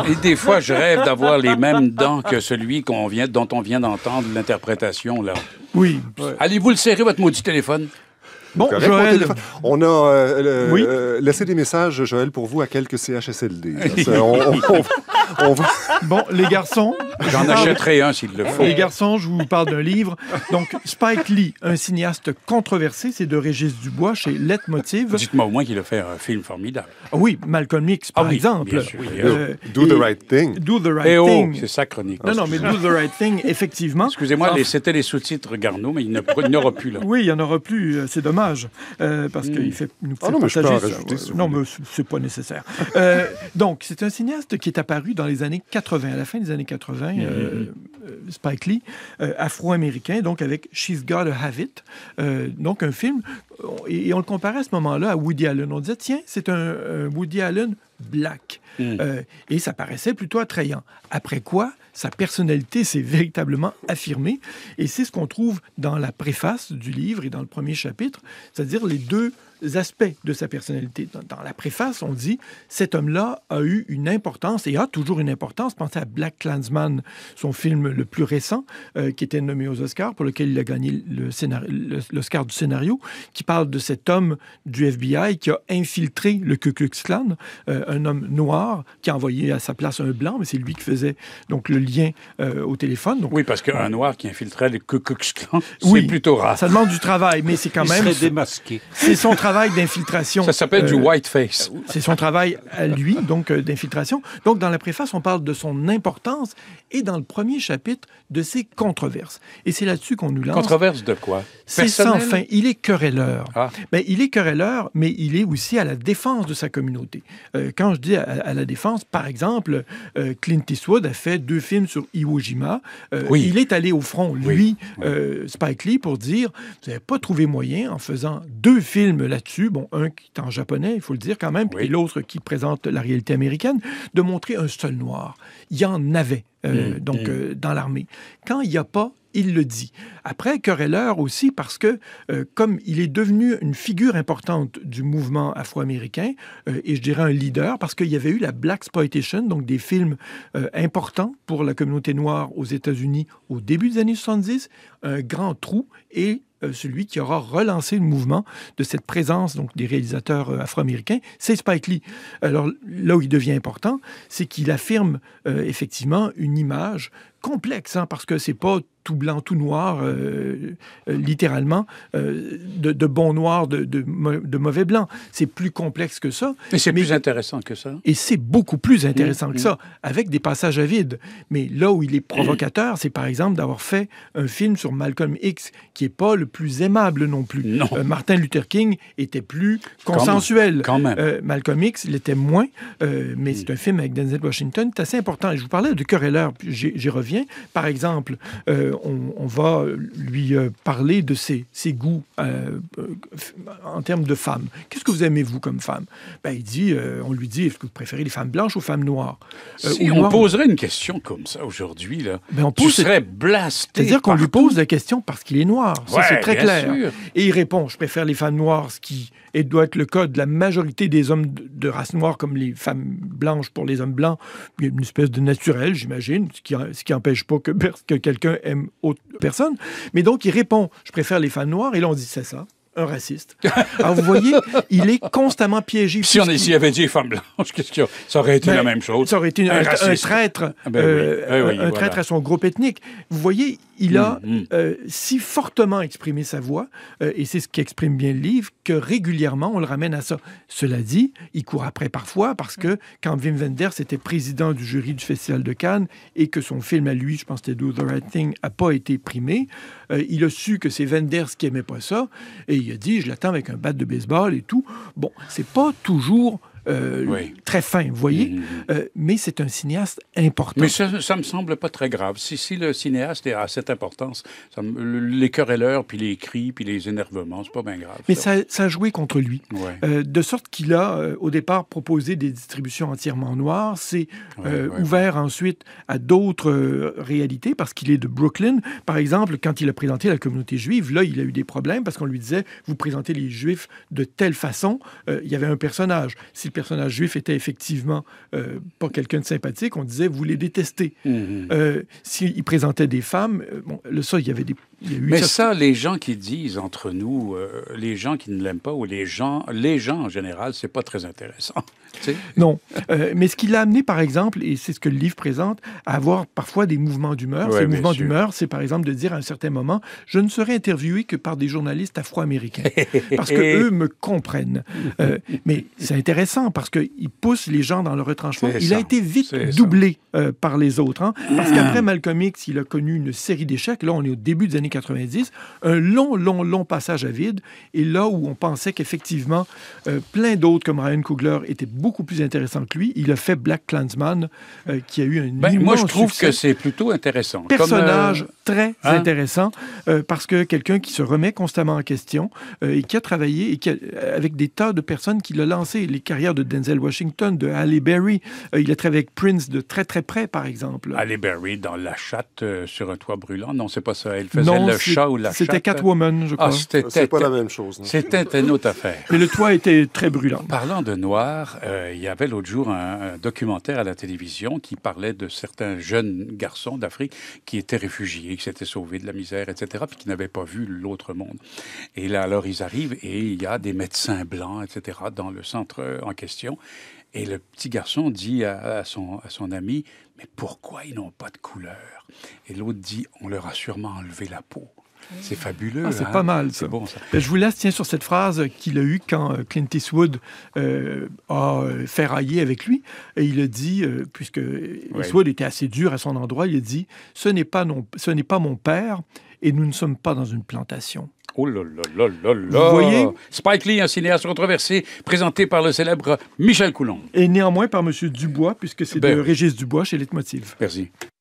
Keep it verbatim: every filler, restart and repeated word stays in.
Et des fois, je rêve d'avoir les mêmes dents que celui qu'on vient, dont on vient d'entendre l'interprétation, là. Oui. Ouais. Allez-vous le serrer, votre maudit téléphone? Bon, Correct, Joël... on a euh, le, Oui. euh, laissé des messages, Joël, pour vous à quelques C H S L D. Ça, on, on, on, on va... Bon, les garçons... J'en achèterai un s'il le faut. Les garçons, je vous parle d'un livre. Donc, Spike Lee, un cinéaste controversé, c'est de Régis Dubois chez Leitmotiv. Dites-moi au moins qu'il a fait un film formidable. Ah oui, Malcolm X, par Ah oui, exemple. bien sûr. Euh, Do the et- right thing. Do the right Eh oh, thing. c'est sa chronique. Non, non, mais Do the right thing, effectivement. Excusez-moi, Ça- les- c'était les sous-titres Garneau, mais il ne- il n'y aura plus, là. Oui, il n'y en aura plus. euh, C'est dommage. euh, parce qu'il fait, nous fait Ah non, mais je peux partager en ça. rajouter, Ouais. si vous Non, voulez. mais c'est- c'est pas nécessaire. Euh, donc, c'est un cinéaste qui est apparu dans les années quatre-vingts, à la fin des années quatre-vingts, euh, euh, Spike Lee, euh, afro-américain, donc avec She's Gotta Have It. Euh, donc, un film, et, et on le comparait à ce moment-là à Woody Allen. On disait, tiens, c'est un, un Woody Allen black. Mm. Euh, et ça paraissait plutôt attrayant. Après quoi, sa personnalité s'est véritablement affirmée. Et c'est ce qu'on trouve dans la préface du livre et dans le premier chapitre, c'est-à-dire les deux aspects de sa personnalité. Dans, dans la préface, on dit « Cet homme-là a eu une importance et a toujours une importance. » Pensez à Black Klansman, son film le plus récent, euh, qui était nommé aux Oscars, pour lequel il a gagné le scénar- le- l'Oscar du scénario, qui parle de cet homme du F B I qui a infiltré le Ku Klux Klan, euh, un homme noir qui a envoyé à sa place un blanc, mais c'est lui qui faisait donc le lien euh, au téléphone. Donc, Oui, parce qu'un noir qui infiltrait le Ku Klux Klan, c'est Oui. plutôt rare. ça demande du travail, mais c'est quand Il même... serait démasqué. C'est son travail d'infiltration. Ça s'appelle du Euh, whiteface. C'est son travail à lui, donc euh, d'infiltration. Donc, dans la préface, on parle de son importance et dans le premier chapitre, de ses controverses. Et c'est là-dessus qu'on nous lance. Controverse de quoi? C'est sans Personnel? fin. Il est querelleur. Ah. Ben, il est querelleur, mais il est aussi à la défense de sa communauté. Euh, quand je dis à, à la défense, par exemple, euh, Clint Eastwood a fait deux films sur Iwo Jima. Euh, Oui. Il est allé au front, lui, Oui. euh, Spike Lee, pour dire, vous n'avez pas trouvé moyen, en faisant deux films là-dessus, bon, un qui est en japonais, il faut le dire quand même, Oui. et l'autre qui présente la réalité américaine, de montrer un seul noir. Il y en avait, euh, Mm, donc, mm. euh, dans l'armée. Quand il n'y a pas, il le dit. Après, querelleur aussi parce que, euh, comme il est devenu une figure importante du mouvement afro-américain, euh, et je dirais un leader, parce qu'il y avait eu la Blaxploitation, donc des films euh, importants pour la communauté noire aux États-Unis au début des années soixante-dix, un grand trou, et euh, celui qui aura relancé le mouvement de cette présence donc des réalisateurs euh, afro-américains, c'est Spike Lee. Alors là où il devient important, c'est qu'il affirme euh, effectivement une image complexe, hein, parce que c'est pas tout blanc, tout noir, euh, euh, littéralement, euh, de, de bon noir, de, de, mo- de mauvais blanc. C'est plus complexe que ça. Mais c'est Mais- plus intéressant que ça. Et c'est beaucoup plus intéressant Mmh, que ça, avec des passages à vide. Mais là où il est provocateur, c'est par exemple d'avoir fait un film sur Malcolm X, qui n'est pas le plus aimable non plus. Non. Euh, Martin Luther King était plus consensuel. Quand même. Euh, Malcolm X l'était moins, euh, mais c'est un film avec Denzel Washington, c'est assez important. Et je vous parlais de querelleur, puis j'y j'y reviens. Par exemple, euh, on, on va lui euh, parler de ses, ses goûts euh, euh, en termes de femmes. Qu'est-ce que vous aimez, vous, comme femme? Ben, il dit, euh, on lui dit, est-ce que vous préférez les femmes blanches ou femmes noires? Euh, Si ou on noires? poserait une question comme ça aujourd'hui, là, Ben, on tu pose- serais blasté. C'est-à-dire qu'on lui partout. pose la question parce qu'il est noir. Ça, Ouais, c'est très bien clair. sûr. Et il répond, je préfère les femmes noires, ce qui et doit être le cas de la majorité des hommes de, de race noire, comme les femmes blanches pour les hommes blancs. Il y a une espèce de naturel, j'imagine, ce qui ce qui n'empêche pas que, per- que quelqu'un aime autre personne. Mais donc, il répond, je préfère les femmes noires. Et là, on dit, c'est ça, un raciste. Alors, vous voyez, il est constamment piégé. Si on puisqu'il- s'y avait dit femme blanche, qu'est-ce qu'il y a? Ça aurait été Ben, la même chose. Ça aurait été un, Un un raciste. traître, Ah ben oui. euh, Ah oui, un voilà. traître à son groupe ethnique. Vous voyez, il a Mm, mm. euh, si fortement exprimé sa voix, euh, et c'est ce qui exprime bien le livre, que régulièrement, on le ramène à ça. Cela dit, il court après parfois, parce que quand Wim Wenders était président du jury du Festival de Cannes, et que son film à lui, je pense que c'était Do the Right Thing, n'a pas été primé, euh, il a su que c'est Wenders qui aimait pas ça, et il a dit, je l'attends avec un bat de baseball et tout. Bon, c'est pas toujours euh, Oui. très fin, vous voyez, Mhm. euh, mais c'est un cinéaste important. Mais ça, ça me semble pas très grave. Si, si le cinéaste a cette importance, ça me- le- les querelleurs, puis les cris, puis les énervements, c'est pas bien grave. Mais ça. ça, ça a joué contre lui. Ouais. Euh, de sorte qu'il a, euh, au départ, proposé des distributions entièrement noires. C'est euh, Ouais, ouais, ouvert ensuite à d'autres euh, réalités, parce qu'il est de Brooklyn. Par exemple, quand il a présenté la communauté juive, là, il a eu des problèmes, parce qu'on lui disait, vous présentez les Juifs de telle façon. Euh, il y avait un personnage. Si le personnage juif était effectivement euh, pas quelqu'un de sympathique, on disait vous les détestez. Mm-hmm. Euh, s'il présentait des femmes, euh, bon, là, ça, il y avait des... Il y a eu Mais certaines... ça, les gens qui disent entre nous, euh, les gens qui ne l'aiment pas, ou les gens, les gens en général, c'est pas très intéressant. Tu sais? Non. Euh, mais ce qui l'a amené, par exemple, et c'est ce que le livre présente, à avoir parfois des mouvements d'humeur. Ouais, Ces mouvements sûr. d'humeur, c'est par exemple de dire à un certain moment, je ne serai interviewé que par des journalistes afro-américains, parce qu'eux me comprennent. Euh, mais c'est intéressant, parce qu'il pousse les gens dans le retranchement. C'est il ça. a été vite C'est doublé euh, par les autres. Hein, parce qu'après Malcolm X, il a connu une série d'échecs. Là, on est au début des années quatre-vingt-dix. Un long, long, long passage à vide. Et là où on pensait qu'effectivement, euh, plein d'autres comme Ryan Coogler étaient beaucoup plus intéressants que lui, il a fait Black Klansman, euh, qui a eu un ben, immense moi, je trouve succès. que c'est plutôt intéressant. Personnage Comme, euh... très hein? intéressant, euh, parce que quelqu'un qui se remet constamment en question euh, et qui a travaillé et qui a, avec des tas de personnes qui l'ont lancé. Les carrières de Denzel Washington, de Halle Berry. Euh, il a travaillé avec Prince de très, très près, par exemple. Halle Berry dans La Chatte euh, sur un toit brûlant. Non, c'est pas ça. Elle faisait non, le chat ou la chatte. C'était Catwoman, je crois. Ah, c'est pas la même chose. C'était une autre affaire. Mais le toit était très brûlant. Parlant de noir, euh, il y avait l'autre jour un, un documentaire à la télévision qui parlait de certains jeunes garçons d'Afrique qui étaient réfugiés, qui s'étaient sauvés de la misère, et cetera, puis qui n'avaient pas vu l'autre monde. Et là, alors, ils arrivent et il y a des médecins blancs, et cetera, dans le centre en question. Et le petit garçon dit à, à, son, à son ami, « Mais pourquoi ils n'ont pas de couleur? » Et l'autre dit, « On leur a sûrement enlevé la peau. » C'est fabuleux. Ah, c'est hein? pas mal, ça. C'est bon, ça. Ben, je vous laisse tiens, sur cette phrase qu'il a eue quand euh, Clint Eastwood euh, a euh, ferraillé avec lui. Et il a dit, euh, puisque ouais. Eastwood était assez dur à son endroit, il a dit « Ce n'est pas, non, ce n'est pas mon père et nous ne sommes pas dans une plantation. » Oh là là là là là! Vous voyez? Spike Lee, un cinéaste controversé, présenté par le célèbre Michel Coulon. Et néanmoins par M. Dubois, puisque c'est ben, de Régis Dubois chez Leitmotiv. Merci.